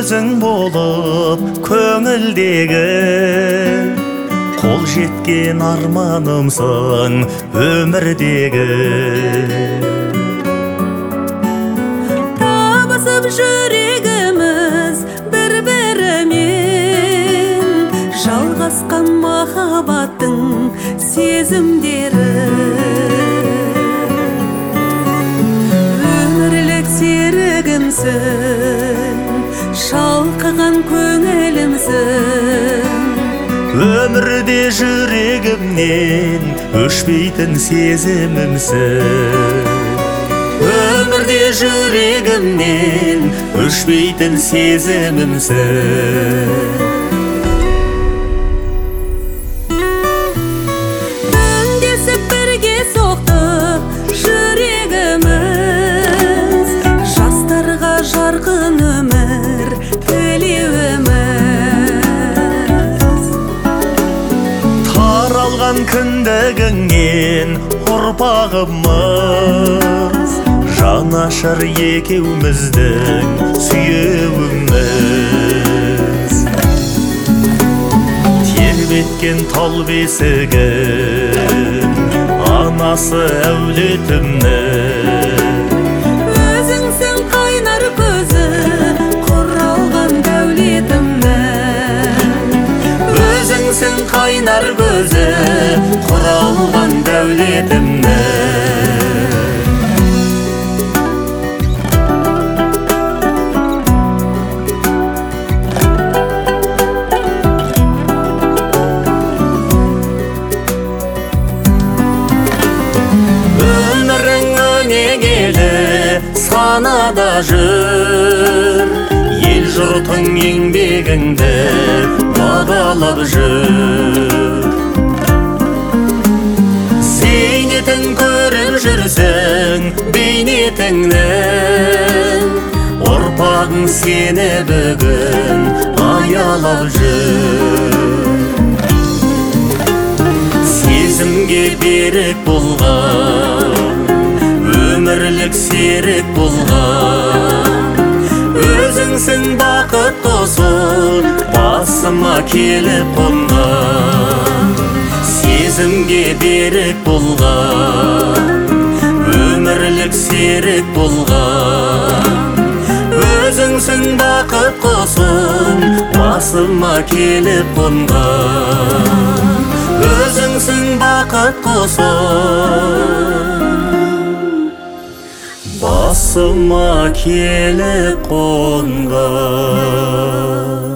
өзің болып көңілдегі, қол жеткен арманымсың өмірдегі. Табысып жүрегіміз бір-бірімен, жалғасқан махаббаттың сезімдері. Өмірлік серігімсің, шалқыған көңілімсің. Өмірде жүрегімнен өшпейтін сезімімсің. Өмірде жүрегімнен өшпейтін сезімімсің. Үндесіп бірге соқты жүрегіміз, жастарға жарқын өмір тілеуіміз. Таралған кіндігіңнен ұрпағымыз, жанашыр екеуміздің сүйеуіміз. Тербеткен тал бесігін, анасы әулетімнің. Өзіңсің қайнар көзі, құралған дәулетімнің. Өзіңсің қайнар көзі, құралған дәулетімнің. Санада жүр, ел жұртың еңбегіңді бағалап жүр. Зейнетін көріп жүрсің бейнетіңнің, ұрпағың сені бүгін аялап жүр. Сезімге берік болған, өмірлік серік болған, өзіңсің бақыт құсы басыма келіп қонған. Сезімге берік болған, өмірлік серік болған, өзіңсің бақыт құсы басыма келіп қонған. Өзіңсің бақыт құсы басыма келіп қонған.